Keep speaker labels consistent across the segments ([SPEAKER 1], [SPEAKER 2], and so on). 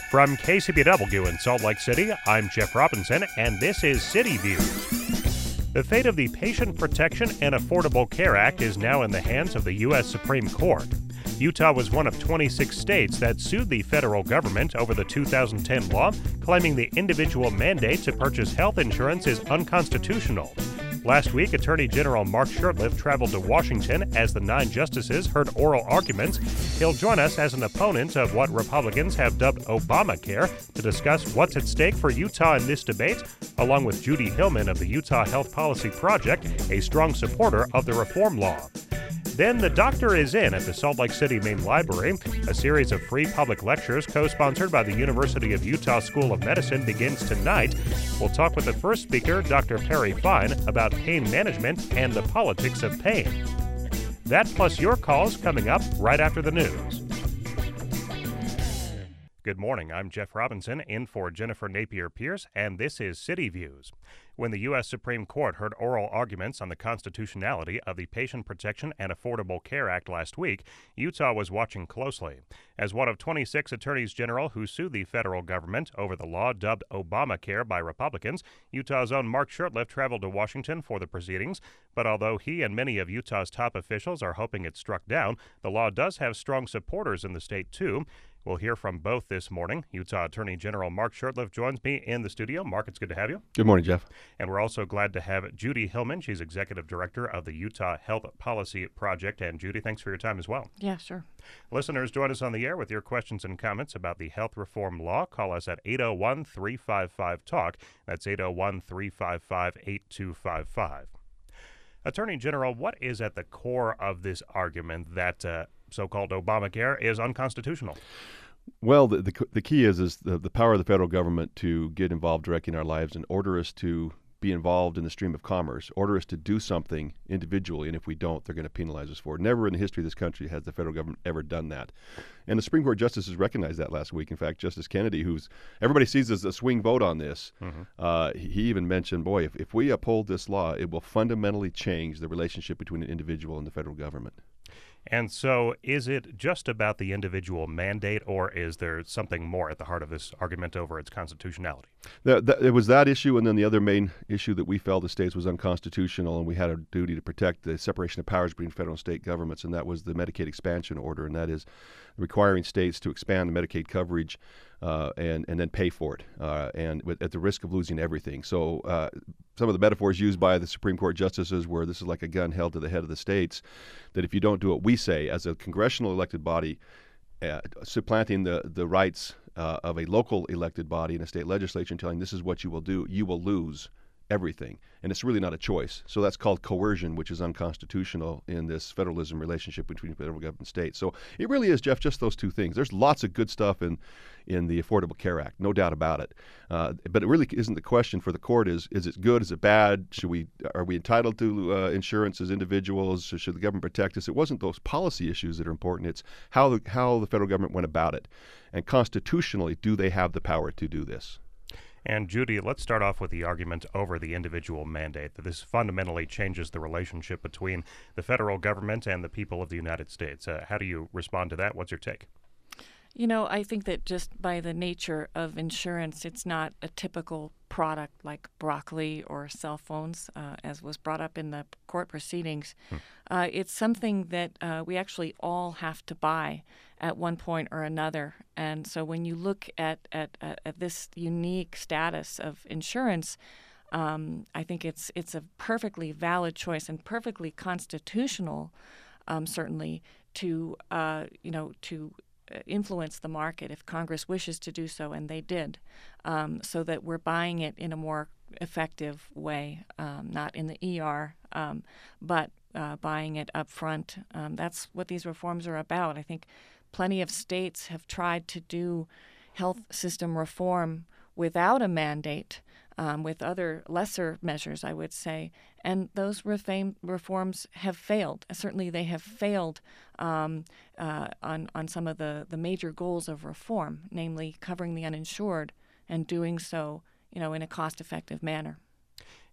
[SPEAKER 1] From KCBW in Salt Lake City, I'm Jeff Robinson, and this is City Views. The fate of the Patient Protection and Affordable Care Act is now in the hands of the U.S. Supreme Court. Utah was one of 26 states that sued the federal government over the 2010 law, claiming the individual mandate to purchase health insurance is unconstitutional. Last week, Attorney General Mark Shurtleff traveled to Washington as the 9 justices heard oral arguments. He'll join us as an opponent of what Republicans have dubbed Obamacare to discuss what's at stake for Utah in this debate, along with Judy Hillman of the Utah Health Policy Project, a strong supporter of the reform law. Then The Doctor is In at the Salt Lake City Main Library. A series of free public lectures co-sponsored by the University of Utah School of Medicine begins tonight. We'll talk with the first speaker, Dr. Perry Fine, about pain management and the politics of pain. That plus your calls coming up right after the news. Good morning, I'm Jeff Robinson, in for Jennifer Napier-Pierce, and this is City Views. When the U.S. Supreme Court heard oral arguments on the constitutionality of the Patient Protection and Affordable Care Act last week, Utah was watching closely. As one of 26 attorneys general who sued the federal government over the law dubbed Obamacare by Republicans, Utah's own Mark Shurtleff traveled to Washington for the proceedings. But although he and many of Utah's top officials are hoping it's struck down, the law does have strong supporters in the state, too. We'll hear from both this morning. Utah Attorney General Mark Shurtleff joins me in the studio. Mark, it's good to have you.
[SPEAKER 2] Good morning, Jeff.
[SPEAKER 1] And we're also glad to have Judy Hillman. She's Executive Director of the Utah Health Policy Project. And Judy, thanks for your time as well.
[SPEAKER 3] Yeah, sure.
[SPEAKER 1] Listeners, join us on the air with your questions and comments about the health reform law. Call us at 801-355-TALK. That's 801-355-8255. Attorney General, what is at the core of this argument that so-called Obamacare is unconstitutional?
[SPEAKER 2] Well, the key is the power of the federal government to get involved directly in our lives and order us to be involved in the stream of commerce, order us to do something individually, and if we don't, they're going to penalize us for it. Never in the history of this country has the federal government ever done that. And the Supreme Court justices recognized that last week. In fact, Justice Kennedy, who's everybody sees as a swing vote on this, he even mentioned, boy, if we uphold this law, it will fundamentally change the relationship between an individual and the federal government.
[SPEAKER 1] And so is it just about the individual mandate, or is there something more at the heart of this argument over its constitutionality?
[SPEAKER 2] It was that issue, and then the other main issue that we felt the states was unconstitutional, and we had a duty to protect the separation of powers between federal and state governments, and that was the Medicaid expansion order, and that is requiring states to expand the Medicaid coverage and then pay for it, at the risk of losing everything. So some of the metaphors used by the Supreme Court justices were this is like a gun held to the head of the states, that if you don't do what we say as a congressional elected body, supplanting the rights of a local elected body in a state legislature and telling this is what you will do, you will lose everything. And it's really not a choice. So that's called coercion, which is unconstitutional in this federalism relationship between federal government and state. So it really is, Jeff, just those two things. There's lots of good stuff in the Affordable Care Act, no doubt about it. But it really isn't the question for the court is it good, is it bad? Are we entitled to insurance as individuals? Should the government protect us? It wasn't those policy issues that are important. It's how the federal government went about it. And constitutionally, do they have the power to do this?
[SPEAKER 1] And Judy, let's start off with the argument over the individual mandate, that this fundamentally changes the relationship between the federal government and the people of the United States. How do you respond to that? What's your take?
[SPEAKER 3] You know, I think that just by the nature of insurance, it's not a typical product like broccoli or cell phones, as was brought up in the court proceedings. It's something that we actually all have to buy at one point or another. And so when you look at this unique status of insurance, I think it's a perfectly valid choice and perfectly constitutional, certainly, to influence the market if Congress wishes to do so, and they did, so that we're buying it in a more effective way, not in the ER, but buying it up front. That's what these reforms are about. I think plenty of states have tried to do health system reform without a mandate, with other lesser measures, I would say, and those reforms have failed. Certainly they have failed on some of the major goals of reform, namely covering the uninsured and doing so, in a cost-effective manner.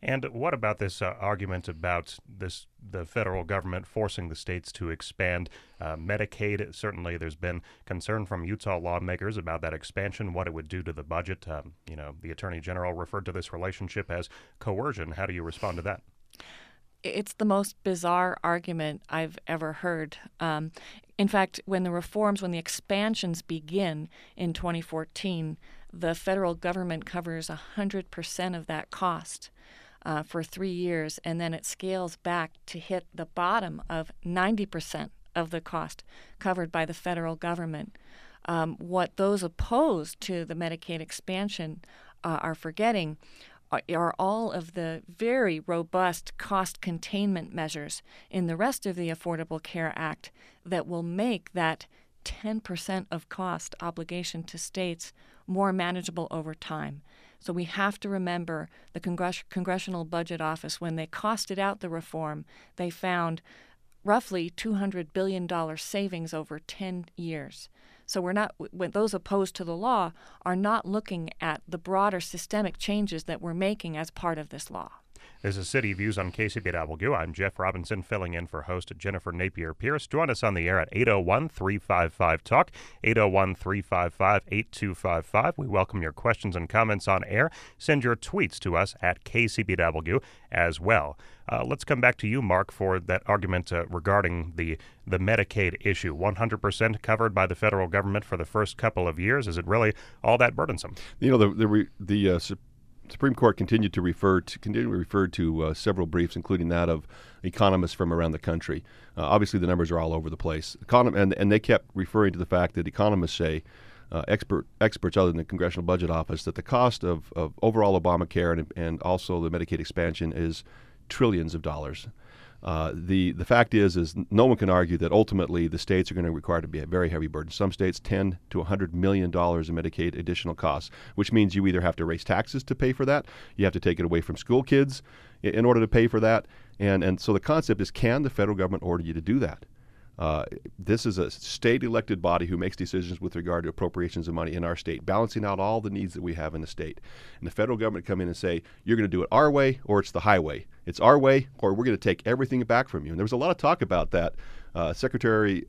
[SPEAKER 1] And what about this argument about the federal government forcing the states to expand Medicaid? Certainly, there's been concern from Utah lawmakers about that expansion, what it would do to the budget. The Attorney General referred to this relationship as coercion. How do you respond to that?
[SPEAKER 3] It's the most bizarre argument I've ever heard. In fact, when the expansions begin in 2014, the federal government covers 100% of that cost for 3 years, and then it scales back to hit the bottom of 90% of the cost covered by the federal government. What those opposed to the Medicaid expansion are forgetting are all of the very robust cost containment measures in the rest of the Affordable Care Act that will make that 10% of cost obligation to states more manageable over time. So we have to remember the Congressional Budget Office, when they costed out the reform, they found roughly $200 billion savings over 10 years. So when those opposed to the law are not looking at the broader systemic changes that we're making as part of this law.
[SPEAKER 1] This is City Views on KCBW. I'm Jeff Robinson, filling in for host Jennifer Napier-Pierce. Join us on the air at 801-355-TALK, 801-355-8255. We welcome your questions and comments on air. Send your tweets to us at KCBW as well. Let's come back to you, Mark, for that argument regarding the Medicaid issue. 100% covered by the federal government for the first couple of years. Is it really all that burdensome?
[SPEAKER 2] The Supreme Court continued to refer to several briefs, including that of economists from around the country. Obviously, the numbers are all over the place. And they kept referring to the fact that economists say, experts other than the Congressional Budget Office, that the cost of overall Obamacare and also the Medicaid expansion is trillions of dollars. The fact is no one can argue that ultimately the states are going to require to be a very heavy burden. Some states $10 to $100 million in Medicaid additional costs, which means you either have to raise taxes to pay for that, you have to take it away from school kids in order to pay for that, and so the concept is, can the federal government order you to do that? This is a state-elected body who makes decisions with regard to appropriations of money in our state, balancing out all the needs that we have in the state. And the federal government come in and say, you're going to do it our way or it's the highway. It's our way or we're going to take everything back from you. And there was a lot of talk about that. Secretary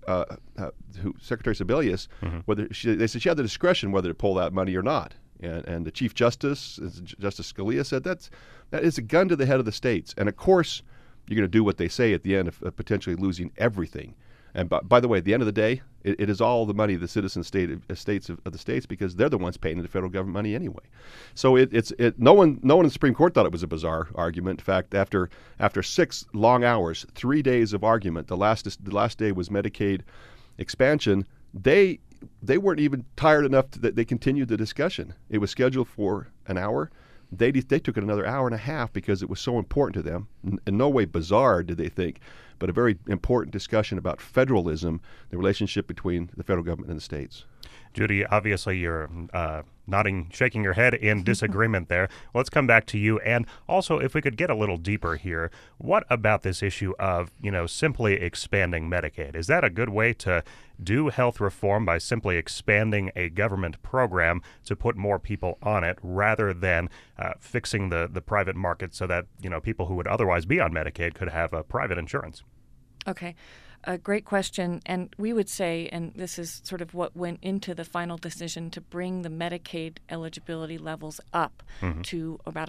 [SPEAKER 2] Sebelius, they said she had the discretion whether to pull that money or not. And the Chief Justice, Justice Scalia, said that is a gun to the head of the states. And of course, you're going to do what they say at the end of potentially losing everything. And by the way, at the end of the day, it is all the money of the citizen states of the states, because they're the ones paying the federal government money anyway. So no one in the Supreme Court thought it was a bizarre argument. In fact, after 6 long hours, 3 days of argument, the last day was Medicaid expansion. They weren't even tired enough that they continued the discussion. It was scheduled for an hour. They took it another hour and a half because it was so important to them. In no way bizarre, did they think, but a very important discussion about federalism, the relationship between the federal government and the states.
[SPEAKER 1] Judy, obviously you're nodding, shaking your head in disagreement there. Let's come back to you. And also, if we could get a little deeper here, what about this issue of, simply expanding Medicaid? Is that a good way to do health reform, by simply expanding a government program to put more people on it, rather than fixing the private market so that, people who would otherwise be on Medicaid could have private insurance?
[SPEAKER 3] Okay. A great question. And we would say, and this is sort of what went into the final decision, to bring the Medicaid eligibility levels up to about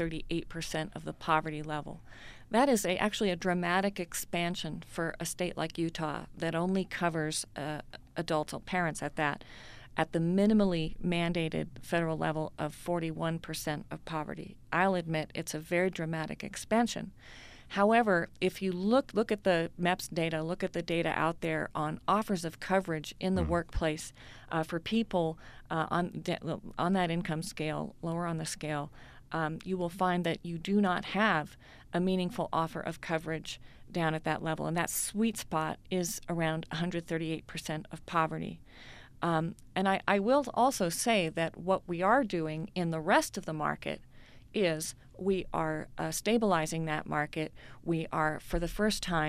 [SPEAKER 3] 138% of the poverty level. That is actually a dramatic expansion for a state like Utah that only covers adults, or parents at that, at the minimally mandated federal level of 41% of poverty. I'll admit it's a very dramatic expansion. However, if you look at the MEPS data, look at the data out there on offers of coverage in the workplace for people on that income scale, lower on the scale, you will find that you do not have a meaningful offer of coverage down at that level. And that sweet spot is around 138% of poverty. And I will also say that what we are doing in the rest of the market is we are stabilizing that market. We are, for the first time,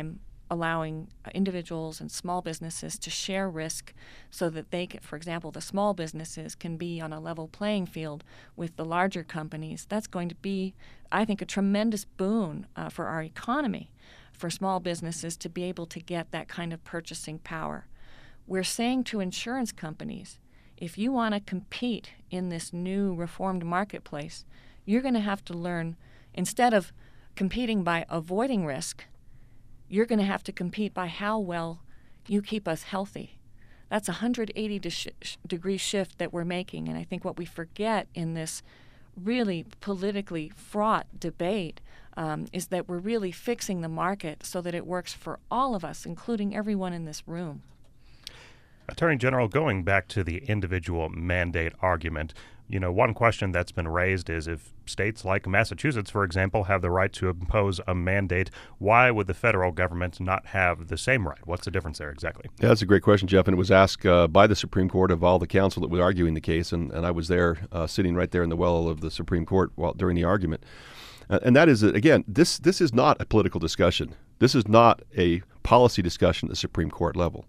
[SPEAKER 3] allowing individuals and small businesses to share risk so that they can, for example, the small businesses can be on a level playing field with the larger companies. That's going to be, I think, a tremendous boon for our economy, for small businesses to be able to get that kind of purchasing power. We're saying to insurance companies, if you want to compete in this new reformed marketplace, you're going to have to learn, instead of competing by avoiding risk, you're going to have to compete by how well you keep us healthy. That's a 180-degree shift that we're making. And I think what we forget in this really politically fraught debate is that we're really fixing the market so that it works for all of us, including everyone in this room.
[SPEAKER 1] Attorney General, going back to the individual mandate argument, one question that's been raised is if states like Massachusetts, for example, have the right to impose a mandate, why would the federal government not have the same right? What's the difference there exactly?
[SPEAKER 2] Yeah, that's a great question, Jeff, and it was asked by the Supreme Court of all the counsel that was arguing the case, and I was there sitting right there in the well of the Supreme Court during the argument. And that is, again, this is not a political discussion. This is not a policy discussion at the Supreme Court level.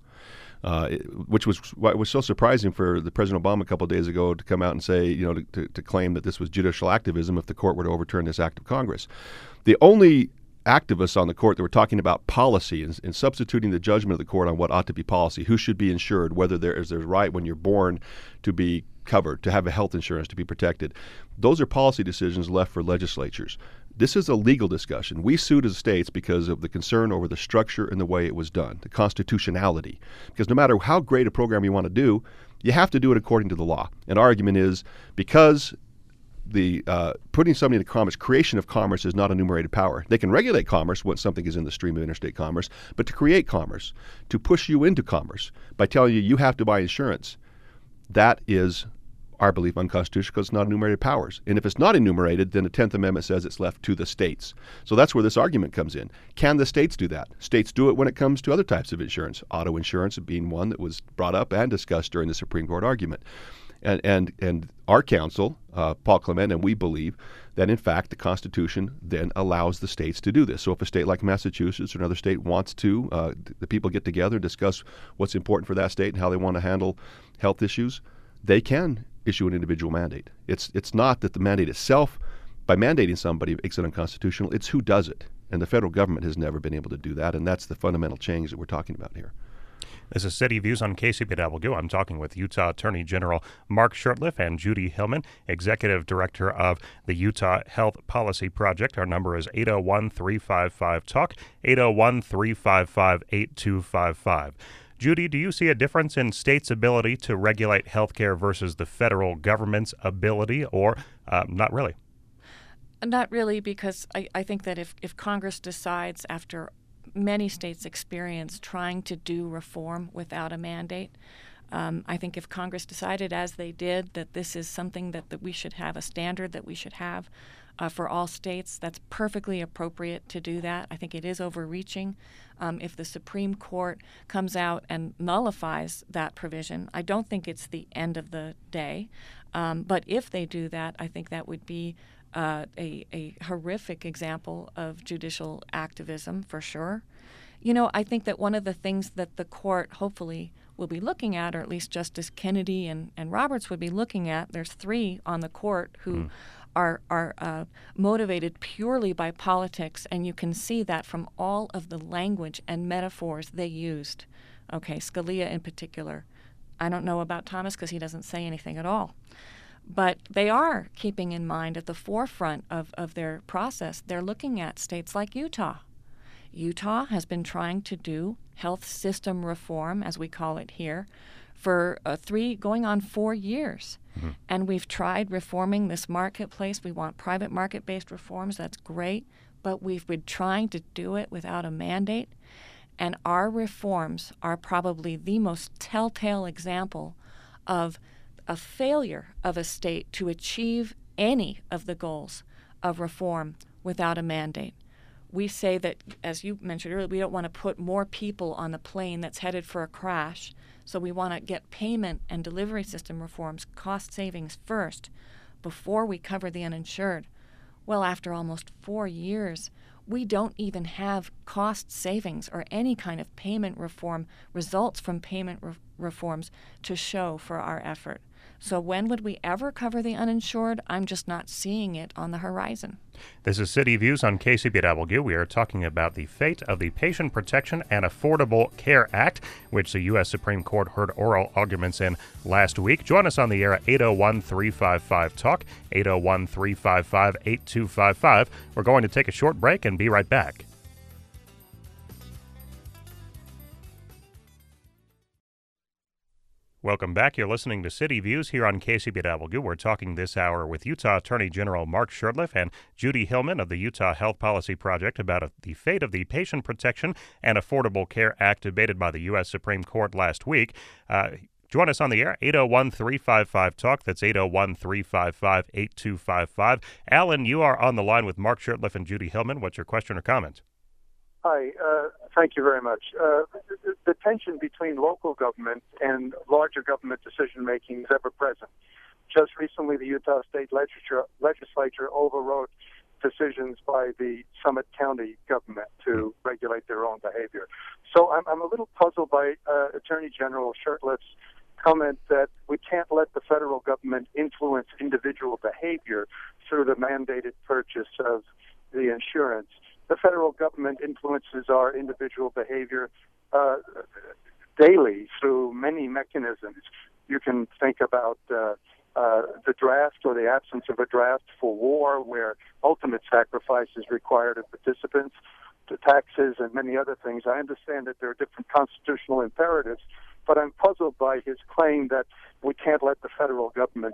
[SPEAKER 2] Which was what was so surprising for the President Obama a couple of days ago to come out and say, to claim that this was judicial activism if the court were to overturn this act of Congress. The only activists on the court that were talking about policy and substituting the judgment of the court on what ought to be policy, who should be insured, whether there's right when you're born to be covered, to have a health insurance, to be protected. Those are policy decisions left for legislatures. This is a legal discussion. We sued as states because of the concern over the structure and the way it was done, the constitutionality. Because no matter how great a program you want to do, you have to do it according to the law. And our argument is because the putting something into commerce, creation of commerce is not a enumerated power. They can regulate commerce when something is in the stream of interstate commerce, but to create commerce, to push you into commerce by telling you have to buy insurance, that is our belief unconstitutional because it's not enumerated powers. And if it's not enumerated, then the 10th Amendment says it's left to the states. So that's where this argument comes in. Can the states do that? States do it when it comes to other types of insurance, auto insurance being one that was brought up and discussed during the Supreme Court argument. And our counsel, Paul Clement, and we believe that, in fact, the Constitution then allows the states to do this. So if a state like Massachusetts or another state wants to, the people get together and discuss what's important for that state and how they want to handle health issues, they can issue an individual mandate. It's not that the mandate itself, by mandating somebody, makes it unconstitutional. It's who does it. And the federal government has never been able to do that, and that's the fundamental change that we're talking about here.
[SPEAKER 1] This is City Views on KCPW. I'm talking with Utah Attorney General Mark Shurtleff and Judy Hillman, Executive Director of the Utah Health Policy Project. Our number is 801-355-TALK, 801-355-8255. Judy, do you see a difference in states' ability to regulate healthcare versus the federal government's ability, or not really?
[SPEAKER 3] Not really, because I think that if Congress decides, after many states experience trying to do reform without a mandate, I think if Congress decided, as they did, that this is something that we should have, a standard that we should have for all states, that's perfectly appropriate to do that. I think it is overreaching. If the Supreme Court comes out and nullifies that provision, I don't think it's the end of the day. But if they do that, I think that would be a horrific example of judicial activism, for sure. I think that one of the things that the court hopefully will be looking at, or at least Justice Kennedy and Roberts would be looking at, there's 3 on the court who are motivated purely by politics, and you can see that from all of the language and metaphors they used. Okay, Scalia in particular. I don't know about Thomas because he doesn't say anything at all. But they are keeping in mind at the forefront of their process, they're looking at states like Utah. Utah has been trying to do health system reform, as we call it here, for going on 4 years. Mm-hmm. And we've tried reforming this marketplace. We want private market-based reforms. That's great. But we've been trying to do it without a mandate. And our reforms are probably the most telltale example of a failure of a state to achieve any of the goals of reform without a mandate. We say that, as you mentioned earlier, we don't want to put more people on the plane that's headed for a crash. So we want to get payment and delivery system reforms, cost savings first, before we cover the uninsured. Well, after almost 4 years, we don't even have cost savings or any kind of payment reform, results from payment reforms to show for our effort. So when would we ever cover the uninsured? I'm just not seeing it on the horizon.
[SPEAKER 1] This is City Views on KCBW. We are talking about the fate of the Patient Protection and Affordable Care Act, which the U.S. Supreme Court heard oral arguments in last week. Join us on the air at 801-355-TALK, 801-355-8255. We're going to take a short break and be right back. Welcome back. You're listening to City Views here on KCBW. We're talking this hour with Utah Attorney General Mark Shurtleff and Judy Hillman of the Utah Health Policy Project about the fate of the Patient Protection and Affordable Care Act debated by the U.S. Supreme Court last week. Join us on the air, 801-355-TALK. That's 801-355-8255. Alan, you are on the line with Mark Shurtleff and Judy Hillman. What's your question or comment?
[SPEAKER 4] Hi, thank you very much. The tension between local government and larger government decision-making is ever present. Just recently, the Utah State Legislature overrode decisions by the Summit County government to regulate their own behavior. So I'm a little puzzled by Attorney General Shurtleff's comment that we can't let the federal government influence individual behavior through the mandated purchase of the insurance. The federal government influences our individual behavior daily through many mechanisms. You can think about the draft or the absence of a draft for war, where ultimate sacrifice is required of participants, to taxes and many other things. I understand that there are different constitutional imperatives, but I'm puzzled by his claim that we can't let the federal government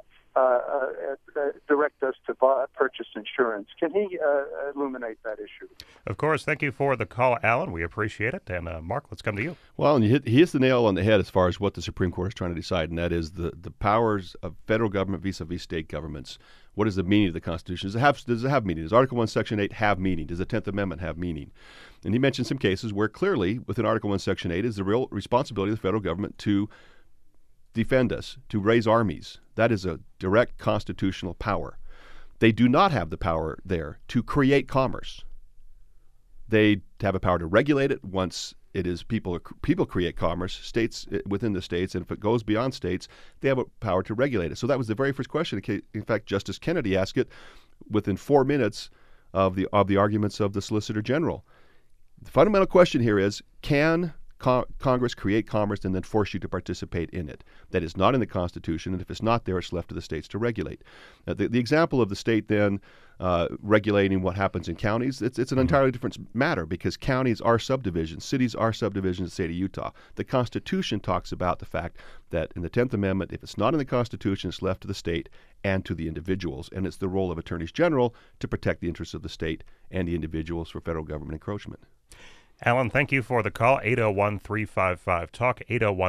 [SPEAKER 4] direct us to purchase insurance. Can he illuminate that issue?
[SPEAKER 1] Of course. Thank you for the call, Alan. We appreciate it. And Mark, let's come to you.
[SPEAKER 2] Well, and he hits the nail on the head as far as what the Supreme Court is trying to decide, and that is the powers of federal government vis-a-vis state governments. What is the meaning of the Constitution? Does it have meaning? Does Article 1, Section 8 have meaning? Does the 10th Amendment have meaning? And he mentioned some cases where clearly within Article 1, Section 8 is the real responsibility of the federal government to defend us, to raise armies. That is a direct constitutional power. They do not have the power there to create commerce. They have a power to regulate it once it is people create commerce, states within the states, and if it goes beyond states, they have a power to regulate it. So that was the very first question. In fact, Justice Kennedy asked it within 4 minutes of the arguments of the Solicitor General. The fundamental question here is, can Congress create commerce and then force you to participate in it? That is not in the Constitution, and if it's not there, it's left to the states to regulate. The example of the state then regulating what happens in counties, it's an entirely different matter, because counties are subdivisions, cities are subdivisions of the state of Utah. The Constitution talks about the fact that in the 10th Amendment, if it's not in the Constitution, it's left to the state and to the individuals, and it's the role of attorneys general to protect the interests of the state and the individuals for federal government encroachment.
[SPEAKER 1] Alan, thank you for the call. 801-355-TALK,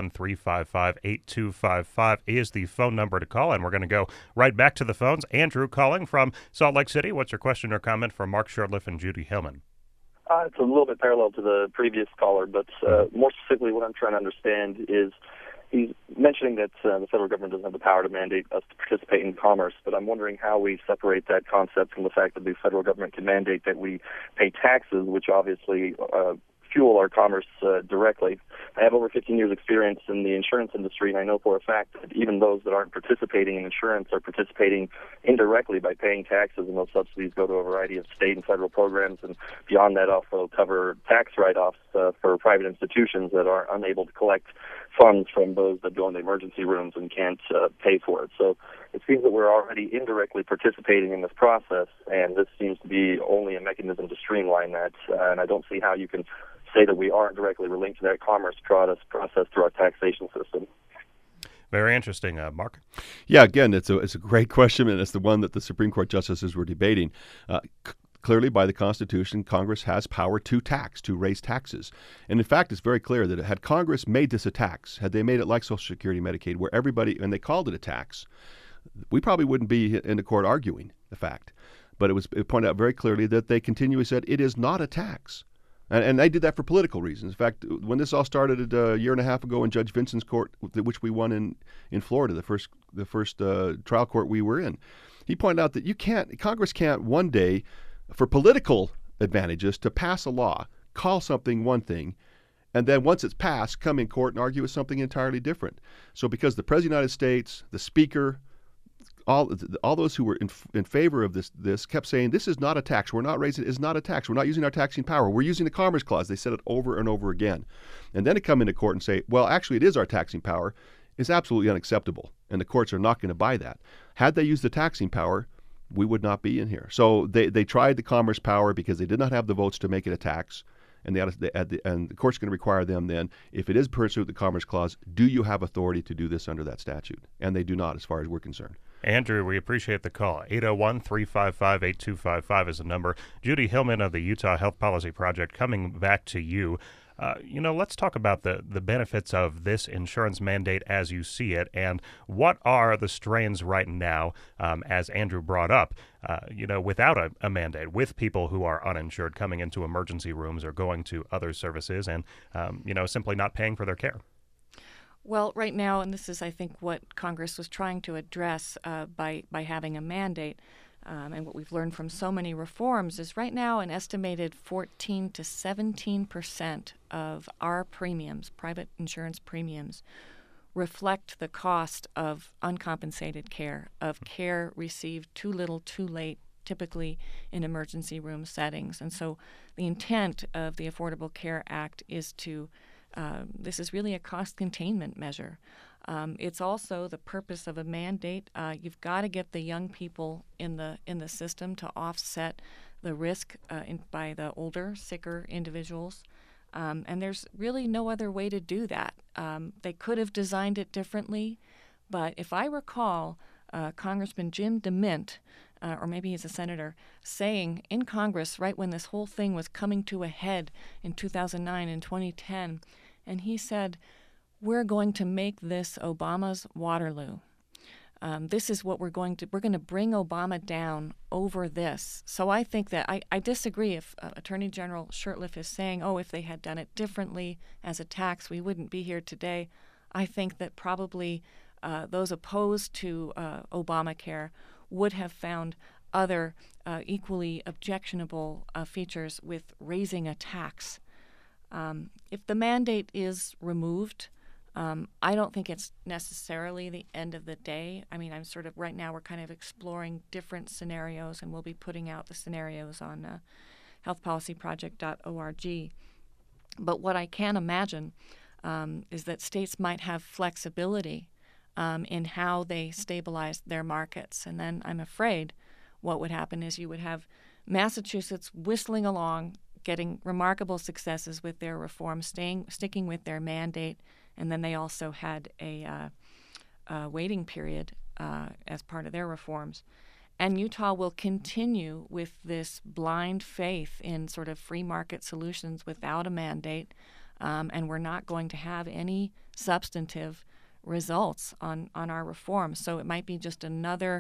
[SPEAKER 1] 801-355-8255 is the phone number to call, and we're going to go right back to the phones. Andrew calling from Salt Lake City. What's your question or comment for Mark Shurtleff and Judy Hillman?
[SPEAKER 5] It's a little bit parallel to the previous caller, but more specifically what I'm trying to understand is he's mentioning that the federal government doesn't have the power to mandate us to participate in commerce, but I'm wondering how we separate that concept from the fact that the federal government can mandate that we pay taxes, which obviously fuel our commerce directly. I have over 15 years experience in the insurance industry, and I know for a fact that even those that aren't participating in insurance are participating indirectly by paying taxes, and those subsidies go to a variety of state and federal programs, and beyond that also cover tax write-offs for private institutions that are unable to collect funds from those that go into emergency rooms and can't pay for it. So it seems that we're already indirectly participating in this process, and this seems to be only a mechanism to streamline that, and I don't see how you can say that we aren't directly linked to that commerce process through our taxation system.
[SPEAKER 1] Very interesting, Mark.
[SPEAKER 2] Yeah, again, it's a great question, and it's the one that the Supreme Court justices were debating. Clearly, by the Constitution, Congress has power to tax, to raise taxes. And in fact, it's very clear that had Congress made this a tax, had they made it like Social Security, Medicaid, where everybody, and they called it a tax, we probably wouldn't be in the court arguing the fact. But it pointed out very clearly that they continually said it is not a tax. And they did that for political reasons. In fact, when this all started a year and a half ago in Judge Vinson's court, which we won in Florida, the first trial court we were in, he pointed out that Congress can't one day, for political advantageous to pass a law, call something one thing, and then once it's passed, come in court and argue with something entirely different. So because the President of the United States, the Speaker, all those who were in favor of this kept saying, this is not a tax. We're not raising it. It's not a tax. We're not using our taxing power. We're using the Commerce Clause. They said it over and over again. And then to come into court and say, well, actually, it is our taxing power, is absolutely unacceptable. And the courts are not going to buy that. Had they used the taxing power, we would not be in here. So they tried the commerce power because they did not have the votes to make it a tax. And and the court's going to require them then, if it is pursuant to the Commerce Clause, do you have authority to do this under that statute? And they do not, as far as we're concerned.
[SPEAKER 1] Andrew, we appreciate the call. 801-355-8255 is the number. Judy Hillman of the Utah Health Policy Project, coming back to you. Let's talk about the benefits of this insurance mandate as you see it, and what are the strains right now, as Andrew brought up, without a mandate, with people who are uninsured coming into emergency rooms or going to other services and, simply not paying for their care.
[SPEAKER 3] Well, right now, and this is, I think, what Congress was trying to address by having a mandate, and what we've learned from so many reforms is right now an estimated 14 to 17% of our premiums, private insurance premiums, reflect the cost of uncompensated care, of care received too little, too late, typically in emergency room settings. And so the intent of the Affordable Care Act is to this is really a cost containment measure. It's also the purpose of a mandate. You've got to get the young people in the system to offset the risk by the older, sicker individuals. And there's really no other way to do that. They could have designed it differently, but if I recall, Congressman Jim DeMint, or maybe he's a senator, saying in Congress right when this whole thing was coming to a head in 2009 and 2010, and he said, we're going to make this Obama's Waterloo. This is what we're going to bring Obama down over this. So I think that I disagree if Attorney General Shurtleff is saying, if they had done it differently as a tax, we wouldn't be here today. I think that probably those opposed to Obamacare would have found other equally objectionable features with raising a tax. If the mandate is removed, I don't think it's necessarily the end of the day. I mean, right now we're kind of exploring different scenarios, and we'll be putting out the scenarios on healthpolicyproject.org. But what I can imagine is that states might have flexibility in how they stabilize their markets. And then I'm afraid what would happen is you would have Massachusetts whistling along, getting remarkable successes with their reform, sticking with their mandate, and then they also had a waiting period as part of their reforms. And Utah will continue with this blind faith in sort of free market solutions without a mandate, and we're not going to have any substantive results on our reforms. So it might be just another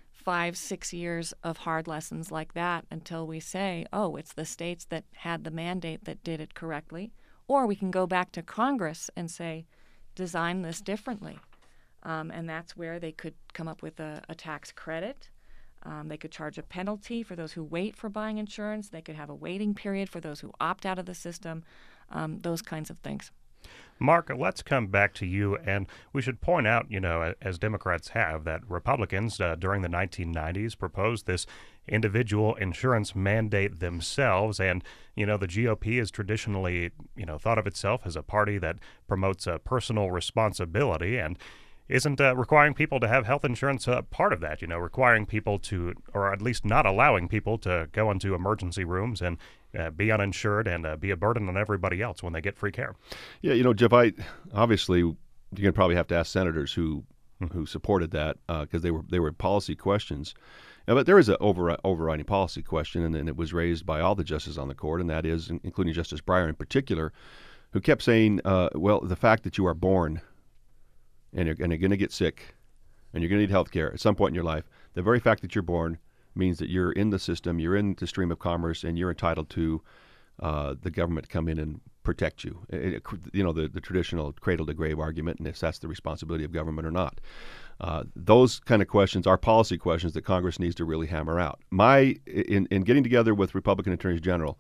[SPEAKER 3] 5-6 years of hard lessons like that until we say, it's the states that had the mandate that did it correctly. Or we can go back to Congress and say, design this differently. And that's where they could come up with a tax credit. They could charge a penalty for those who wait for buying insurance. They could have a waiting period for those who opt out of the system, those kinds of things.
[SPEAKER 1] Mark, let's come back to you, and we should point out, as Democrats have, that Republicans during the 1990s proposed this individual insurance mandate themselves, and, the GOP has traditionally, thought of itself as a party that promotes personal responsibility and isn't requiring people to have health insurance part of that, requiring people to, or at least not allowing people to go into emergency rooms and be uninsured and be a burden on everybody else when they get free care.
[SPEAKER 2] Yeah, Jeff, obviously you're going to probably have to ask senators who supported that because they were policy questions. But there is an overriding policy question, and it was raised by all the justices on the court, and that is, including Justice Breyer in particular, who kept saying, the fact that you are born and you're going to get sick and you're going to need health care at some point in your life, the very fact that you're born means that you're in the system, you're in the stream of commerce, and you're entitled to the government to come in and protect you. The traditional cradle-to-grave argument, and if that's the responsibility of government or not. Those kind of questions are policy questions that Congress needs to really hammer out. In getting together with Republican attorneys general,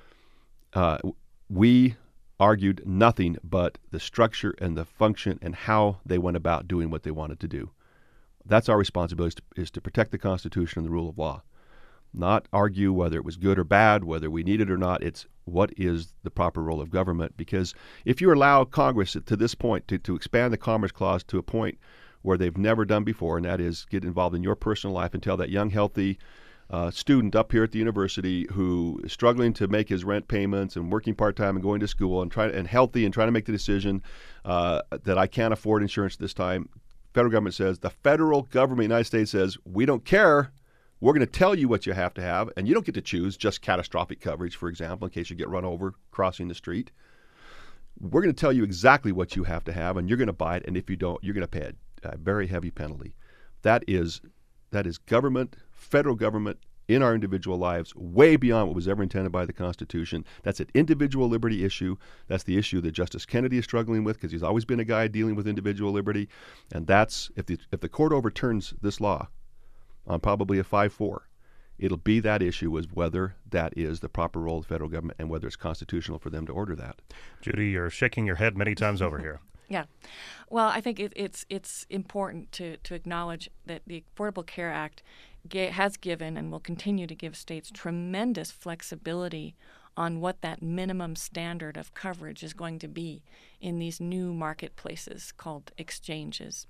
[SPEAKER 2] we argued nothing but the structure and the function and how they went about doing what they wanted to do. That's our responsibility, is to protect the Constitution and the rule of law, not argue whether it was good or bad, whether we need it or not. It's what is the proper role of government. Because if you allow Congress to this point to expand the Commerce Clause to a point where they've never done before, and that is get involved in your personal life and tell that young, healthy student up here at the university who is struggling to make his rent payments and working part-time and going to school and healthy and trying to make the decision that I can't afford insurance this time. Federal government says, the federal government of the United States says, we don't care. We're going to tell you what you have to have, and you don't get to choose just catastrophic coverage, for example, in case you get run over crossing the street. We're going to tell you exactly what you have to have, and you're going to buy it, and if you don't, you're going to pay a very heavy penalty. That is government, federal government, in our individual lives, way beyond what was ever intended by the Constitution. That's an individual liberty issue. That's the issue that Justice Kennedy is struggling with, because he's always been a guy dealing with individual liberty. And that's, if the court overturns this law on probably a 5-4, it'll be that issue, is whether that is the proper role of the federal government and whether it's constitutional for them to order that.
[SPEAKER 1] Judy, you're shaking your head many times over here.
[SPEAKER 3] Yeah. Well, I think it's important to acknowledge that the Affordable Care Act has given and will continue to give states tremendous flexibility on what that minimum standard of coverage is going to be in these new marketplaces called exchanges.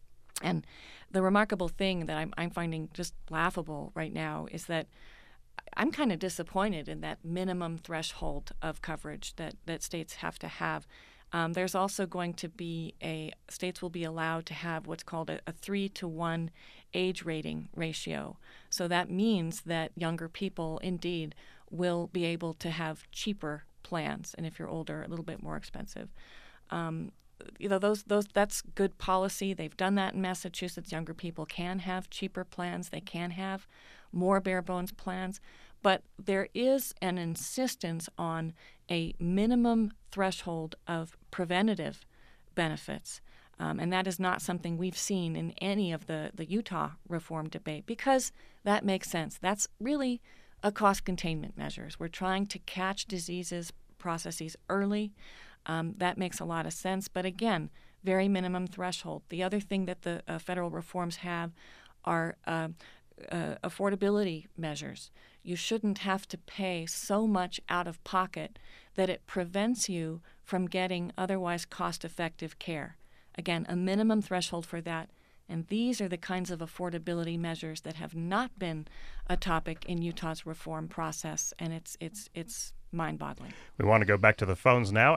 [SPEAKER 3] And the remarkable thing that I'm finding just laughable right now is that I'm kind of disappointed in that minimum threshold of coverage that states have to have. There's also going to be states will be allowed to have what's called a 3-to-1 age rating ratio. So that means that younger people indeed will be able to have cheaper plans, and if you're older, a little bit more expensive. That's good policy. They've done that in Massachusetts. Younger people can have cheaper plans. They can have more bare bones plans. But there is an insistence on a minimum threshold of preventative benefits. And that is not something we've seen in any of the Utah reform debate, because that makes sense. That's really a cost containment measures. We're trying to catch diseases, processes early. That makes a lot of sense. But again, very minimum threshold. The other thing that the federal reforms have are affordability measures. You shouldn't have to pay so much out of pocket that it prevents you from getting otherwise cost-effective care. Again, a minimum threshold for that. And these are the kinds of affordability measures that have not been a topic in Utah's reform process, and it's mind-boggling.
[SPEAKER 1] We want to go back to the phones now.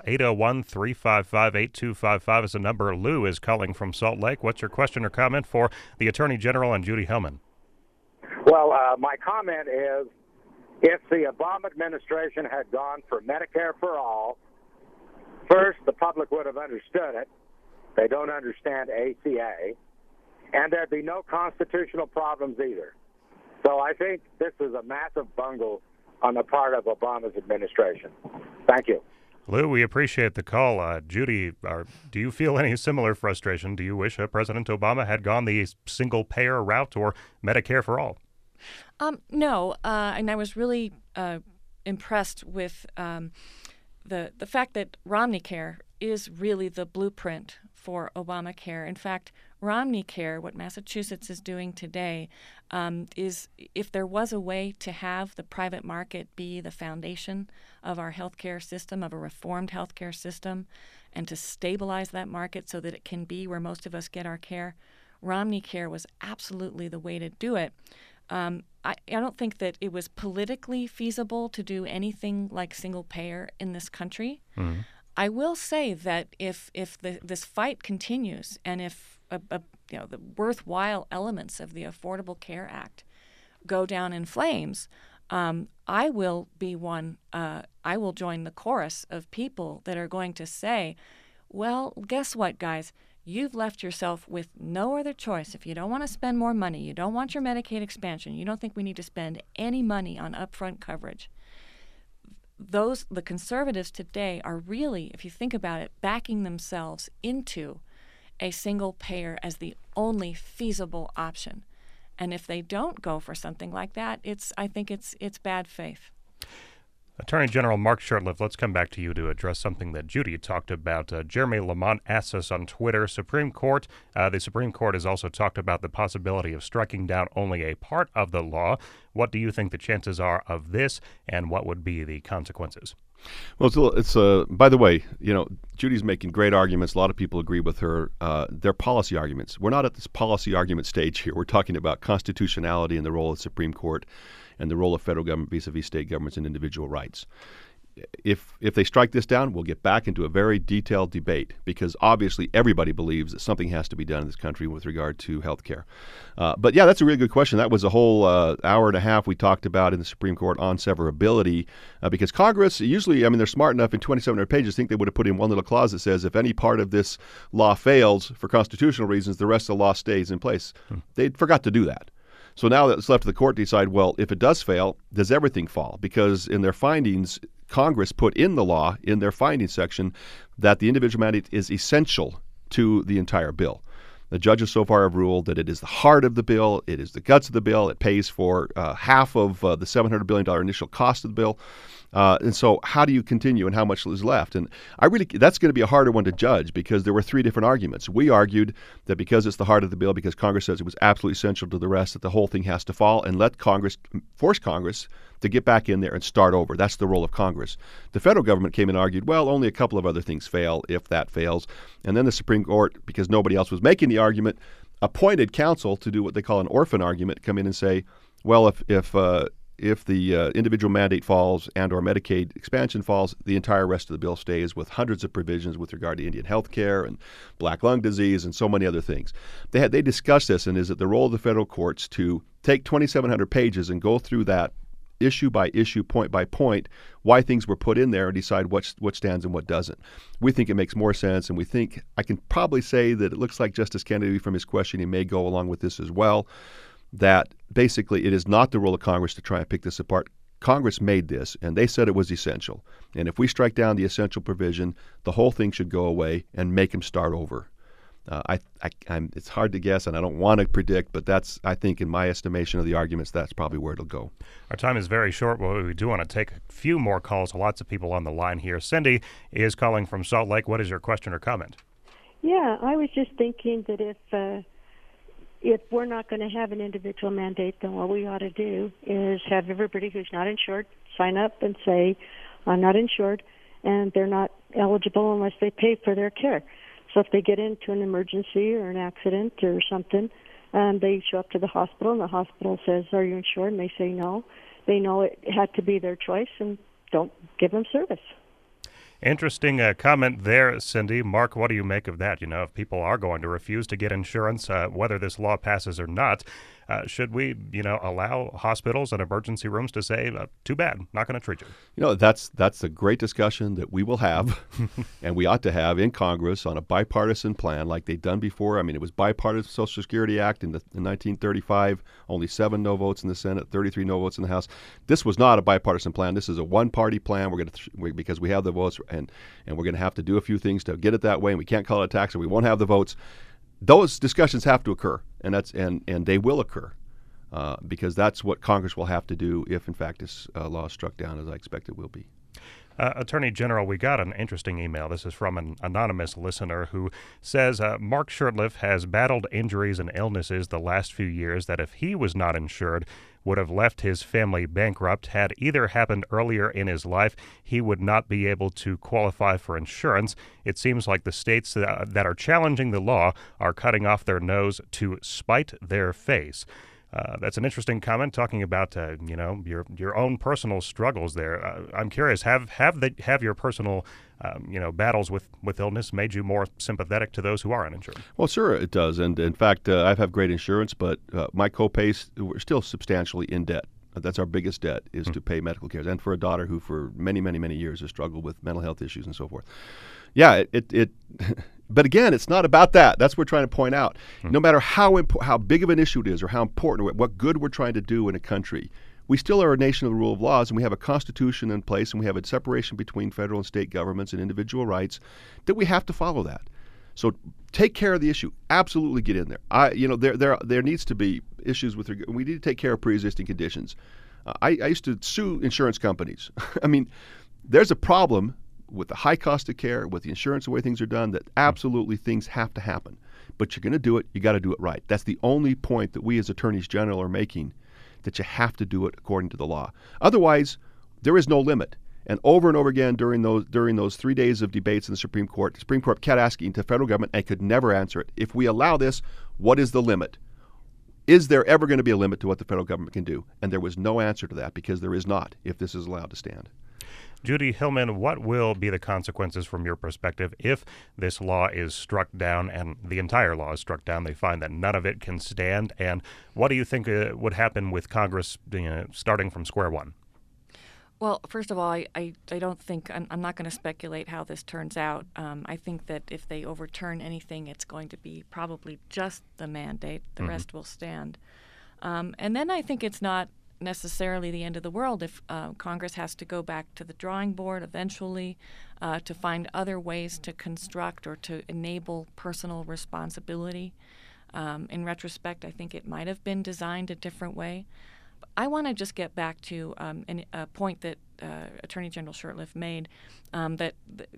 [SPEAKER 1] 801-355-8255 is the number. Lou is calling from Salt Lake. What's your question or comment for the Attorney General and Judy Hellman?
[SPEAKER 6] Well, my comment is, if the Obama administration had gone for Medicare for all, first, the public would have understood it. They don't understand ACA. And there'd be no constitutional problems either. So I think this is a massive bungle on the part of Obama's administration. Thank you.
[SPEAKER 1] Lou, we appreciate the call. Judy, do you feel any similar frustration? Do you wish President Obama had gone the single-payer route or Medicare for all?
[SPEAKER 3] No, and I was really impressed with the fact that Romneycare is really the blueprint for Obamacare. In fact, Romneycare, what Massachusetts is doing today, is if there was a way to have the private market be the foundation of our healthcare system, of a reformed healthcare system, and to stabilize that market so that it can be where most of us get our care, Romneycare was absolutely the way to do it. I don't think that it was politically feasible to do anything like single payer in this country. Mm-hmm. I will say that if this fight continues, and if the worthwhile elements of the Affordable Care Act go down in flames, I will be one. I will join the chorus of people that are going to say, "Well, guess what, guys? You've left yourself with no other choice. If you don't want to spend more money, you don't want your Medicaid expansion, you don't think we need to spend any money on upfront coverage." The conservatives today are really, if you think about it, backing themselves into a single payer as the only feasible option. And if they don't go for something like that, I think it's bad faith.
[SPEAKER 1] Attorney General Mark Shurtleff, let's come back to you to address something that Judy talked about. Jeremy Lamont asks us on Twitter, the Supreme Court has also talked about the possibility of striking down only a part of the law. What do you think the chances are of this, and what would be the consequences?
[SPEAKER 2] Well, by the way, Judy's making great arguments. A lot of people agree with her. They're policy arguments. We're not at this policy argument stage here. We're talking about constitutionality and the role of the Supreme Court and the role of federal government vis-a-vis state governments and individual rights. If they strike this down, we'll get back into a very detailed debate, because obviously everybody believes that something has to be done in this country with regard to health care. But yeah, that's a really good question. That was a whole hour and a half we talked about in the Supreme Court on severability, because Congress usually, they're smart enough in 2,700 pages, think they would have put in one little clause that says if any part of this law fails for constitutional reasons, the rest of the law stays in place. They forgot to do that. So now it's left to the court to decide, well, if it does fail, does everything fall? Because in their findings, Congress put in the law, in their findings section, that the individual mandate is essential to the entire bill. The judges so far have ruled that it is the heart of the bill, it is the guts of the bill, it pays for half of the $700 billion initial cost of the bill. And so how do you continue, and how much is left? And that's going to be a harder one to judge, because there were three different arguments. We argued that because it's the heart of the bill, because Congress says it was absolutely essential to the rest, that the whole thing has to fall, and force Congress to get back in there and start over. That's the role of Congress. The federal government came and argued, well, only a couple of other things fail if that fails. And then the Supreme Court, because nobody else was making the argument, appointed counsel to do what they call an orphan argument, come in and say, well, if the individual mandate falls and or Medicaid expansion falls, the entire rest of the bill stays, with hundreds of provisions with regard to Indian health care and black lung disease and so many other things. They discussed this, and is it the role of the federal courts to take 2,700 pages and go through that issue by issue, point by point, why things were put in there, and decide what stands and what doesn't. We think it makes more sense, and we think I can probably say that it looks like Justice Kennedy, from his questioning, may go along with this as well, that basically it is not the role of Congress to try and pick this apart. Congress made this, and they said it was essential. And if we strike down the essential provision, the whole thing should go away and make them start over. It's hard to guess, and I don't want to predict, but that's, I think, in my estimation of the arguments, that's probably where it'll go.
[SPEAKER 1] Our time is very short, but we do want to take a few more calls. Lots of people on the line here. Cindy is calling from Salt Lake. What is your question or comment?
[SPEAKER 7] Yeah, I was just thinking that if we're not going to have an individual mandate, then what we ought to do is have everybody who's not insured sign up and say, I'm not insured, and they're not eligible unless they pay for their care. So if they get into an emergency or an accident or something, and they show up to the hospital, and the hospital says, are you insured? And they say no. They know it had to be their choice, and don't give them service.
[SPEAKER 1] Interesting comment there, Cindy. Mark, what do you make of that? If people are going to refuse to get insurance, whether this law passes or not, should we, allow hospitals and emergency rooms to say, too bad, not going to treat you?
[SPEAKER 2] That's a great discussion that we will have, and we ought to have in Congress on a bipartisan plan like they've done before. It was bipartisan Social Security Act in 1935, only 7 no votes in the Senate, 33 no votes in the House. This was not a bipartisan plan. This is a one-party plan. Because we have the votes, and we're going to have to do a few things to get it that way, and we can't call it a tax, or we won't have the votes. Those discussions have to occur, and they will occur, because that's what Congress will have to do if, in fact, this law is struck down, as I expect it will be.
[SPEAKER 1] Attorney General, we got an interesting email. This is from an anonymous listener who says, Mark Shurtleff has battled injuries and illnesses the last few years that if he was not insured would have left his family bankrupt. Had either happened earlier in his life, he would not be able to qualify for insurance. It seems like the states that are challenging the law are cutting off their nose to spite their face. That's an interesting comment, talking about your own personal struggles there. I'm curious, have your personal battles with illness made you more sympathetic to those who are uninsured?
[SPEAKER 2] Well, sure, it does. And in fact, I have great insurance, but my co-pays, we're still substantially in debt. That's our biggest debt, is to pay medical care. And for a daughter who for many, many, many years has struggled with mental health issues and so forth. Yeah, but again, it's not about that. That's what we're trying to point out. No matter how big of an issue it is, or how important, or what good we're trying to do in a country, we still are a nation of the rule of laws, and we have a constitution in place, and we have a separation between federal and state governments and individual rights, that we have to follow that. So take care of the issue. Absolutely get in there. There needs to be issues with. We need to take care of pre-existing conditions. I used to sue insurance companies. I mean, there's a problem with the high cost of care, with the insurance, the way things are done, that absolutely things have to happen. But you're going to do it, you got to do it right. That's the only point that we as attorneys general are making, that you have to do it according to the law. Otherwise, there is no limit. And over again during those 3 days of debates in the Supreme Court kept asking the federal government and could never answer it. If we allow this, what is the limit? Is there ever going to be a limit to what the federal government can do? And there was no answer to that, because there is not, if this is allowed to stand.
[SPEAKER 1] Judy Hillman, what will be the consequences from your perspective if this law is struck down and the entire law is struck down? They find that none of it can stand. And what do you think would happen with Congress starting from square one?
[SPEAKER 3] Well, first of all, I don't think I'm not going to speculate how this turns out. I think that if they overturn anything, it's going to be probably just the mandate. The rest will stand. And then I think it's not necessarily the end of the world if Congress has to go back to the drawing board eventually to find other ways to construct or to enable personal responsibility. In retrospect, I think it might have been designed a different way. But I want to just get back to a point that Attorney General Shurtleff made, that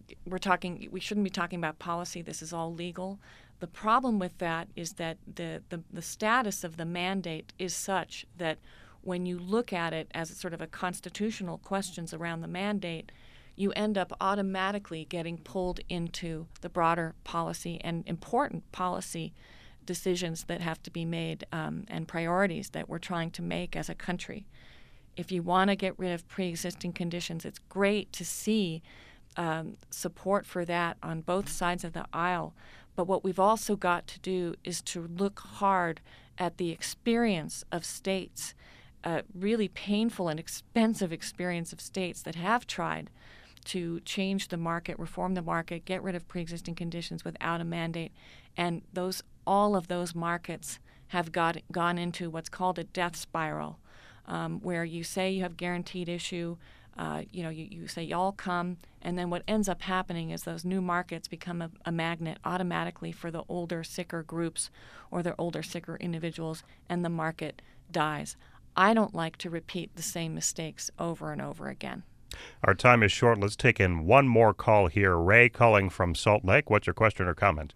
[SPEAKER 3] we shouldn't be talking about policy. This is all legal. The problem with that is that the status of the mandate is such that when you look at it as sort of a constitutional questions around the mandate, you end up automatically getting pulled into the broader policy and important policy decisions that have to be made and priorities that we're trying to make as a country. If you want to get rid of pre-existing conditions, it's great to see support for that on both sides of the aisle. But what we've also got to do is to look hard at the experience of states, really painful and expensive experience of states that have tried to change the market, reform the market, get rid of pre-existing conditions without a mandate. And all of those markets have gone into what's called a death spiral, where you say you have guaranteed issue, you say y'all come, and then what ends up happening is those new markets become a magnet automatically for the older, sicker groups or the older, sicker individuals, and the market dies. I don't like to repeat the same mistakes over and over again.
[SPEAKER 1] Our time is short. Let's take in one more call here. Ray calling from Salt Lake. What's your question or comment?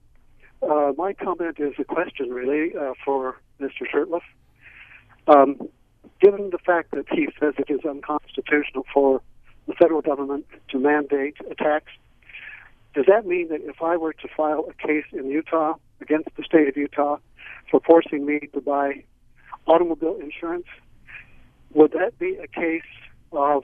[SPEAKER 8] My comment is a question, really, for Mr. Shurtleff. Given the fact that he says it is unconstitutional for the federal government to mandate a tax, does that mean that if I were to file a case in Utah against the state of Utah for forcing me to buy automobile insurance, would that be a case of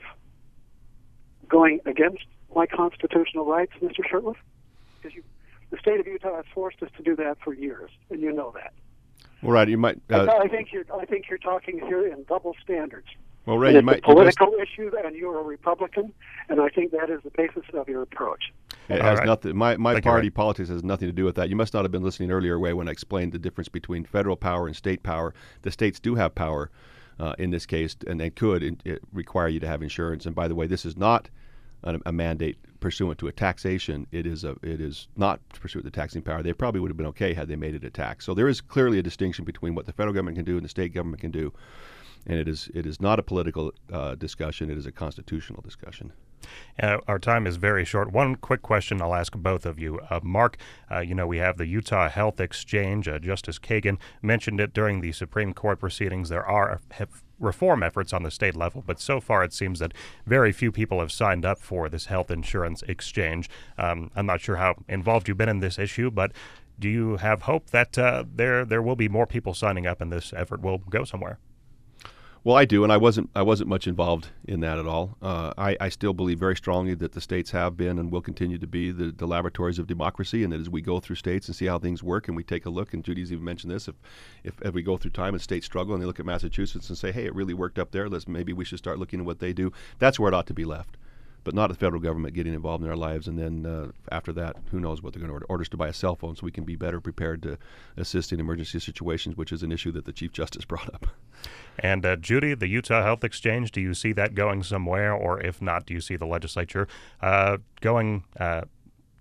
[SPEAKER 8] going against my constitutional rights, Mr. Shurtleff? Because the state of Utah has forced us to do that for years, and you know that.
[SPEAKER 2] Well, right, you might.
[SPEAKER 8] I think you're talking here in double standards.
[SPEAKER 2] Well, Ray, you might.
[SPEAKER 8] It's a political issue, and you're a Republican, and I think that is the basis of your approach.
[SPEAKER 2] It has nothing. My party politics has nothing to do with that. You must not have been listening earlier, Ray, when I explained the difference between federal power and state power. The states do have power in this case, and they could require you to have insurance. And by the way, this is not a mandate pursuant to a taxation. It is not pursuant to taxing power. They probably would have been okay had they made it a tax. So there is clearly a distinction between what the federal government can do and the state government can do. And it is not a political discussion. It is a constitutional discussion.
[SPEAKER 1] Our time is very short. One quick question I'll ask both of you. Mark, we have the Utah Health Exchange. Justice Kagan mentioned it during the Supreme Court proceedings. There are reform efforts on the state level, but so far it seems that very few people have signed up for this health insurance exchange. I'm not sure how involved you've been in this issue, but do you have hope that there will be more people signing up and this effort will go somewhere?
[SPEAKER 2] Well, I do, and I wasn't much involved in that at all. I still believe very strongly that the states have been and will continue to be the laboratories of democracy, and that as we go through states and see how things work, and we take a look, and Judy's even mentioned this, if we go through time and states struggle and they look at Massachusetts and say, hey, it really worked up there, maybe we should start looking at what they do. That's where it ought to be left. But not the federal government getting involved in our lives, and then after that, who knows what they're going to order. Orders to buy a cell phone so we can be better prepared to assist in emergency situations, which is an issue that the Chief Justice brought up.
[SPEAKER 1] And Judy, the Utah Health Exchange, do you see that going somewhere? Or if not, do you see the legislature going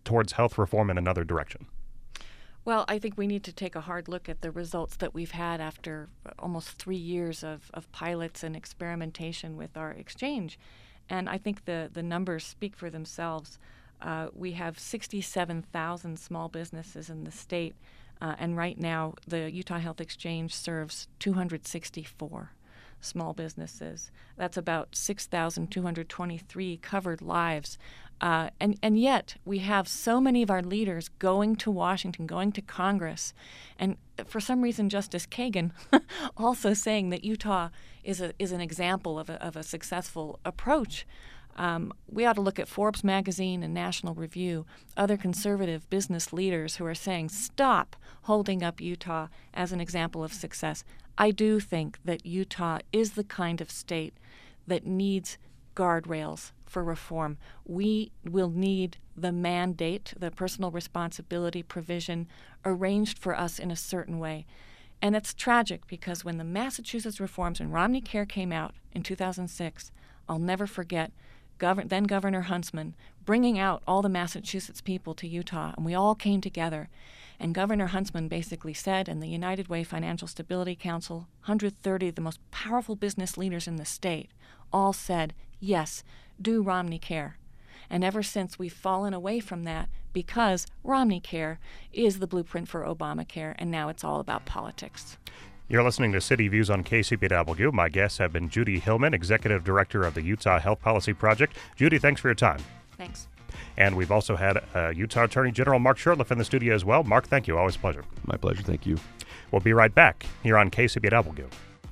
[SPEAKER 1] towards health reform in another direction?
[SPEAKER 3] Well, I think we need to take a hard look at the results that we've had after almost 3 years of pilots and experimentation with our exchange. And I think the numbers speak for themselves. We have 67,000 small businesses in the state, and right now the Utah Health Exchange serves 264 small businesses. That's about 6,223 covered lives. And yet we have so many of our leaders going to Washington, going to Congress, and for some reason Justice Kagan also saying that Utah is an example of a successful approach. We ought to look at Forbes magazine and National Review, other conservative business leaders who are saying, stop holding up Utah as an example of success. I do think that Utah is the kind of state that needs guardrails for reform. We will need the mandate, the personal responsibility provision, arranged for us in a certain way. And it's tragic because when the Massachusetts reforms and Romney Care came out in 2006, I'll never forget then Governor Huntsman bringing out all the Massachusetts people to Utah, and we all came together. And Governor Huntsman basically said, and the United Way Financial Stability Council, 130 of the most powerful business leaders in the state, all said, yes, do Romney Care. And ever since, we've fallen away from that because Romney Care is the blueprint for Obamacare, and now it's all about politics.
[SPEAKER 1] You're listening to City Views on KCPW. My guests have been Judy Hillman, Executive Director of the Utah Health Policy Project. Judy, thanks for your time.
[SPEAKER 3] Thanks.
[SPEAKER 1] And we've also had Utah Attorney General Mark Shurtleff in the studio as well. Mark, thank you. Always a pleasure.
[SPEAKER 2] My pleasure. Thank you.
[SPEAKER 1] We'll be right back here on KCPW.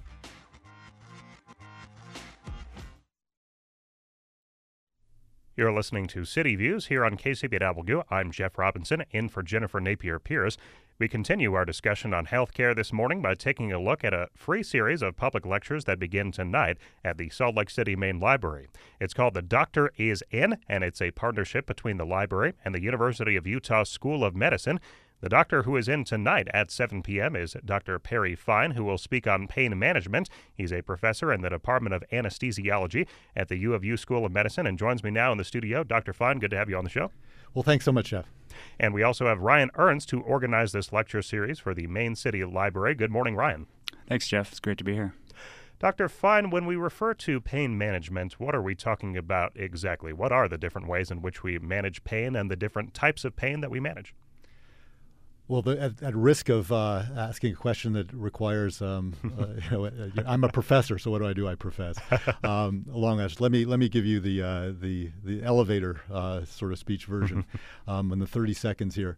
[SPEAKER 1] You're listening to City Views here on KCPW. I'm Jeff Robinson, in for Jennifer Napier-Pierce. We continue our discussion on health care this morning by taking a look at a free series of public lectures that begin tonight at the Salt Lake City Main Library. It's called The Doctor Is In, and it's a partnership between the library and the University of Utah School of Medicine. The doctor who is in tonight at 7 p.m. is Dr. Perry Fine, who will speak on pain management. He's a professor in the Department of Anesthesiology at the U of U School of Medicine and joins me now in the studio. Dr. Fine, good to have you on the show.
[SPEAKER 9] Well, thanks so much, Jeff.
[SPEAKER 1] And we also have Ryan Ernst, who organized this lecture series for the Main City Library. Good morning, Ryan.
[SPEAKER 10] Thanks, Jeff. It's great to be here.
[SPEAKER 1] Dr. Fine, when we refer to pain management, what are we talking about exactly? What are the different ways in which we manage pain and the different types of pain that we manage?
[SPEAKER 9] Well, at risk of asking a question that requires, I'm a professor, so what do? I profess. Along that, let me give you the elevator sort of speech version in the 30 seconds here.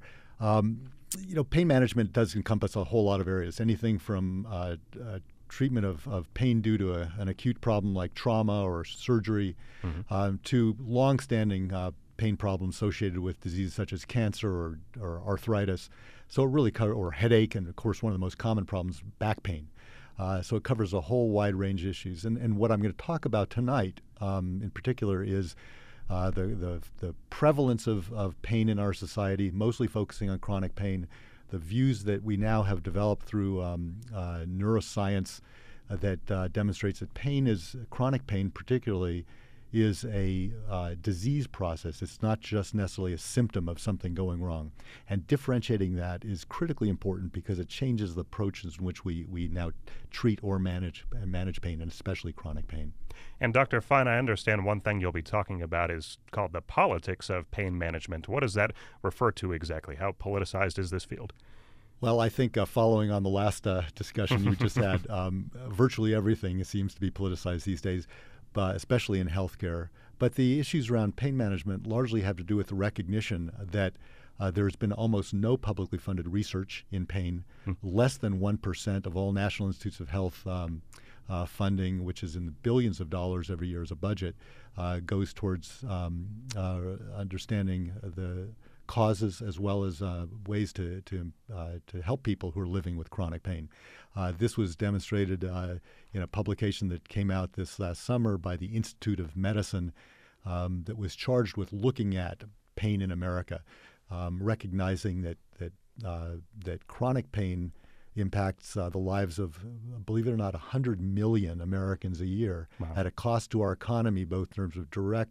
[SPEAKER 9] Pain management does encompass a whole lot of areas, anything from treatment of pain due to an acute problem like trauma or surgery, to longstanding pain problems associated with diseases such as cancer or arthritis. So it really covers, or headache, and of course one of the most common problems, back pain. So it covers a whole wide range of issues. And what I'm going to talk about tonight, in particular, is the prevalence of pain in our society, mostly focusing on chronic pain, the views that we now have developed through neuroscience that demonstrates that chronic pain particularly, is a disease process. It's not just necessarily a symptom of something going wrong. And differentiating that is critically important because it changes the approaches in which we now treat or manage pain, and especially chronic pain.
[SPEAKER 1] And Dr. Fine, I understand one thing you'll be talking about is called the politics of pain management. What does that refer to exactly? How politicized is this field?
[SPEAKER 9] Well, I think following on the last discussion you just had, virtually everything seems to be politicized these days, especially in healthcare. But the issues around pain management largely have to do with the recognition that there's been almost no publicly funded research in pain. Less than 1% of all National Institutes of Health funding, which is in the billions of dollars every year as a budget, goes towards understanding the causes as well as ways to help people who are living with chronic pain. This was demonstrated in a publication that came out this last summer by the Institute of Medicine that was charged with looking at pain in America, recognizing that chronic pain impacts the lives of, believe it or not, 100 million Americans a year. Wow. At a cost to our economy, both in terms of direct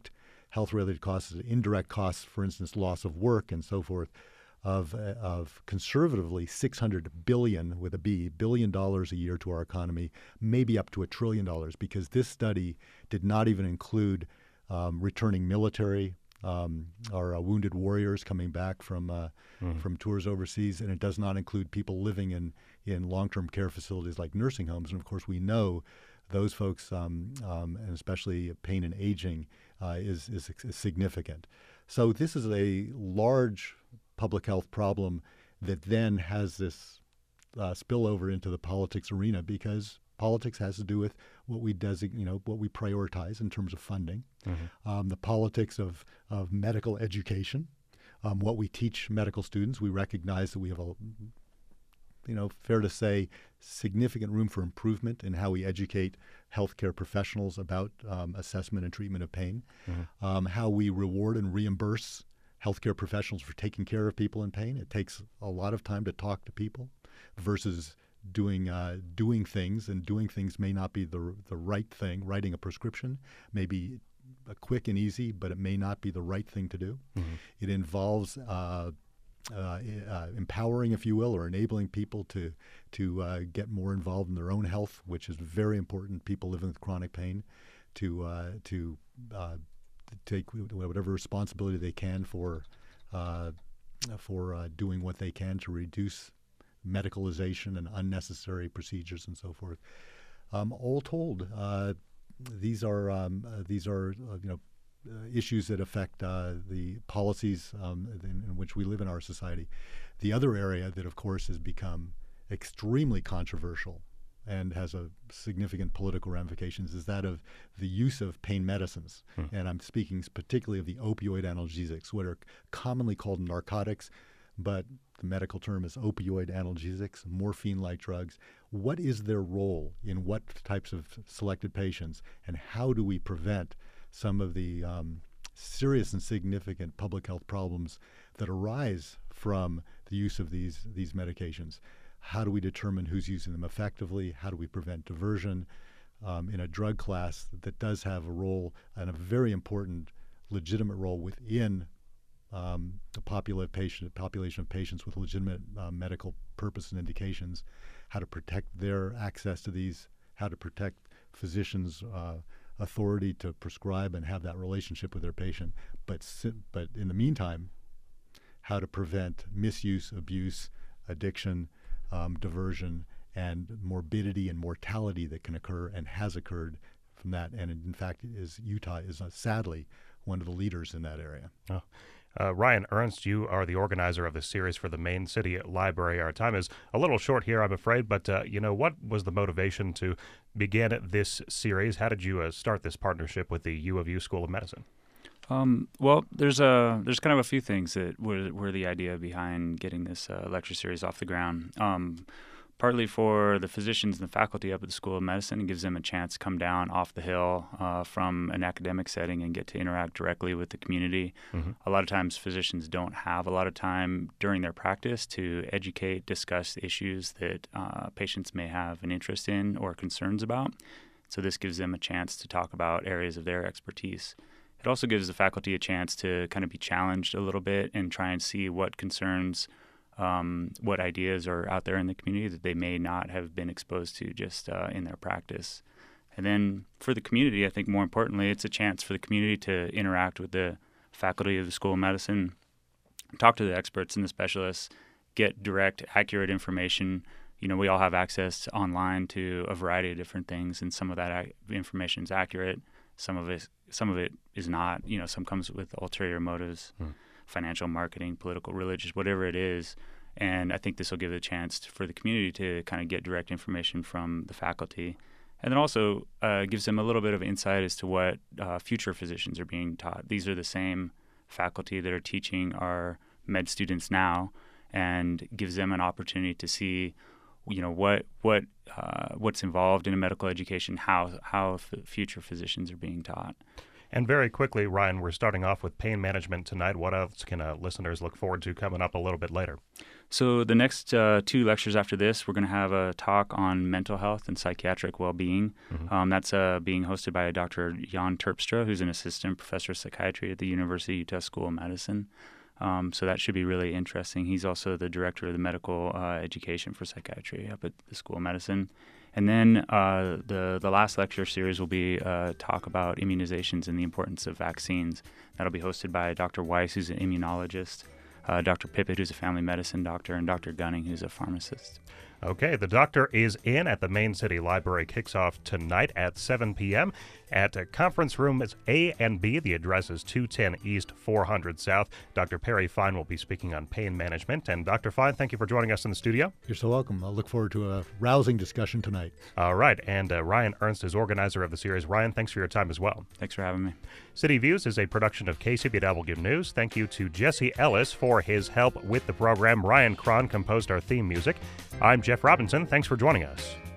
[SPEAKER 9] health-related costs, indirect costs, for instance, loss of work and so forth, of conservatively $600 billion with a B, $billion a year to our economy, maybe up to $1 trillion, because this study did not even include returning military, our wounded warriors coming back from tours overseas, and it does not include people living in long-term care facilities like nursing homes. And of course, we know those folks, and especially pain and aging, is significant. So this is a large public health problem that then has this spillover into the politics arena, because politics has to do with what we what we prioritize in terms of funding, the politics of medical education, what we teach medical students. We recognize that we have fair to say, significant room for improvement in how we educate healthcare professionals about assessment and treatment of pain, how we reward and reimburse healthcare professionals for taking care of people in pain. It takes a lot of time to talk to people versus doing things, and doing things may not be the right thing. Writing a prescription may be quick and easy, but it may not be the right thing to do. It involves empowering, if you will, or enabling people to get more involved in their own health, which is very important. People living with chronic pain to take whatever responsibility they can for doing what they can to reduce medicalization and unnecessary procedures and so forth. All told, these are issues that affect the policies in which we live in our society. The other area that, of course, has become extremely controversial and has a significant political ramifications is that of the use of pain medicines. And I'm speaking particularly of the opioid analgesics, what are commonly called narcotics, but the medical term is opioid analgesics, morphine-like drugs. What is their role in what types of selected patients, and how do we prevent some of the serious and significant public health problems that arise from the use of these medications? How do we determine who's using them effectively? How do we prevent diversion in a drug class that does have a role, and a very important, legitimate role within the population of patients with legitimate medical purpose and indications? How to protect their access to these? How to protect physicians' authority to prescribe and have that relationship with their patient? But in the meantime, how to prevent misuse, abuse, addiction, diversion, and morbidity and mortality that can occur and has occurred from that. And in fact, Utah is sadly one of the leaders in that area.
[SPEAKER 1] Ryan Ernst, you are the organizer of the series for the Main City Library. Our time is a little short here, I'm afraid, but what was the motivation to begin this series? How did you start this partnership with the U of U School of Medicine?
[SPEAKER 10] Well, there's kind of a few things that were the idea behind getting this lecture series off the ground. Partly for the physicians and the faculty up at the School of Medicine, it gives them a chance to come down off the hill from an academic setting and get to interact directly with the community. A lot of times physicians don't have a lot of time during their practice to educate, discuss issues that patients may have an interest in or concerns about. So this gives them a chance to talk about areas of their expertise. It also gives the faculty a chance to kind of be challenged a little bit and try and see what concerns, what ideas are out there in the community that they may not have been exposed to just in their practice. And then for the community, I think more importantly, it's a chance for the community to interact with the faculty of the School of Medicine, talk to the experts and the specialists, get direct, accurate information. We all have access online to a variety of different things, and some of that information is accurate. Some of it is not. Some comes with ulterior motives, financial, marketing, political, religious, whatever it is. And I think this will give a chance for the community to kind of get direct information from the faculty. And then also gives them a little bit of insight as to what future physicians are being taught. These are the same faculty that are teaching our med students now, and gives them an opportunity to see what's involved in a medical education, how future physicians are being taught.
[SPEAKER 1] And very quickly, Ryan, we're starting off with pain management tonight. What else can listeners look forward to coming up a little bit later?
[SPEAKER 10] So the next 2 lectures after this, we're going to have a talk on mental health and psychiatric well-being. That's being hosted by Dr. Jan Terpstra, who's an assistant professor of psychiatry at the University of Utah School of Medicine. So that should be really interesting. He's also the director of the medical education for psychiatry up at the School of Medicine. And then the last lecture series will be talk about immunizations and the importance of vaccines. That'll be hosted by Dr. Weiss, who's an immunologist, Dr. Pippett, who's a family medicine doctor, and Dr. Gunning, who's a pharmacist.
[SPEAKER 1] Okay, the doctor is in at the Main City Library. Kicks off tonight at 7 p.m. at conference rooms A and B. The address is 210 East, 400 South. Dr. Perry Fine will be speaking on pain management. And Dr. Fine, thank you for joining us in the studio.
[SPEAKER 9] You're so welcome. I'll look forward to a rousing discussion tonight.
[SPEAKER 1] All right, and Ryan Ernst is organizer of the series. Ryan, thanks for your time as well.
[SPEAKER 10] Thanks for having me.
[SPEAKER 1] City Views is a production of KCBW News. Thank you to Jesse Ellis for his help with the program. Ryan Cron composed our theme music. I'm Jeff Robinson. Thanks for joining us.